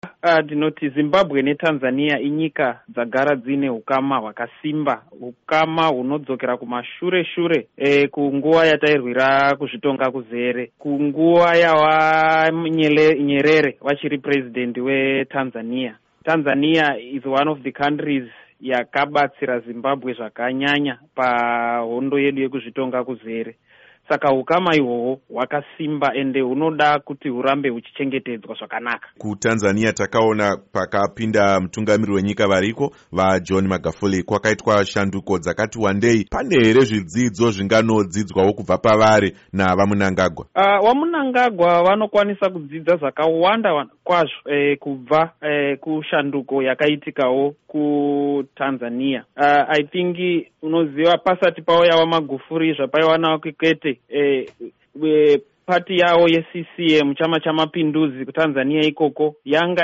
Ndinoti Zimbabwe neTanzania inyika dzagara dzine ukama hwakasimba, ukama hunodzokera kumashure kunguva yatairwira kuzvitonga kuzere, kunguva yava Nyerere vachiri president weTanzania. Tanzania is one of the countries yakabatsira Zimbabwe zvakanyanya pahondo yedu yekuzvitonga kuzere. Saka ukama ihwohwo hwakasimba ende hunoda kuti hurambe huchichengetedzwa zvakanaka. KuTanzania takaona pakapinda mutungamiri wenyika variko vaJohn Magufuli, kwakaitwa shanduko dzakati wandei. Pane here zvidzidzo zvinganodzidzwawo kubva pavari navaMnangagwa? VaMnangagwa vanokwanisa kudzidza zvakawanda kwazvo kubva kushanduko yakaitikawo kuTanzania. I think unoziva pasati pauya waMagufuli zvapaiva nawo Kikwete, pati yawo yeCCM chama chamapinduzi kuTanzania ikoko yanga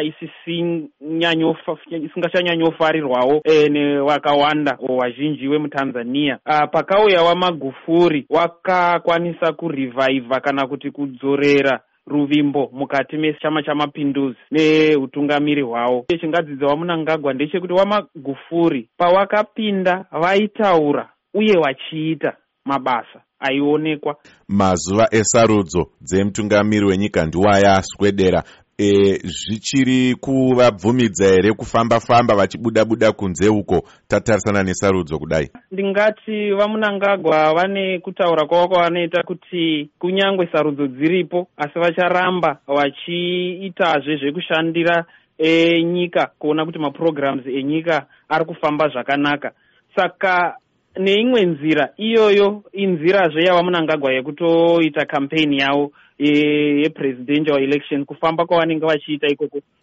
isingachanyanyofarirwawo nevakawanda wazhinji wemuTanzania. Pakauya waMagufuli wakakwanisa kurivhaivha kana kuti kudzorera ruvimbo mukati mechama chamapinduzi neutungamiri hwawo. Chingadzidzwa waMnangagwa ndechekuti waMagufuli pawakapinda vaitaura uye vachiita mabasa aionekwa. Mazuva esarudzo dzemutungamiri wenyika ndiwayaswedera. Zvichiri kuvabvumidza here kufamba vachibuda kunze uko tatarisana nesarudzo kudai? Ndingati vaMnangagwa vane kutaura kwavo kwavanoita kuti kunyangwe sarudzo dziripo asi vacharamba vachiitazve zvekushandira nyika kuona kuti maprograms enyika ari kufamba zvakanaka. Saka neimwe nzira iyoyo inzirazve yavaMnangagwa yekutoita campaign yavo yepresidential election, kufamba kwavanenge vachiita ikoko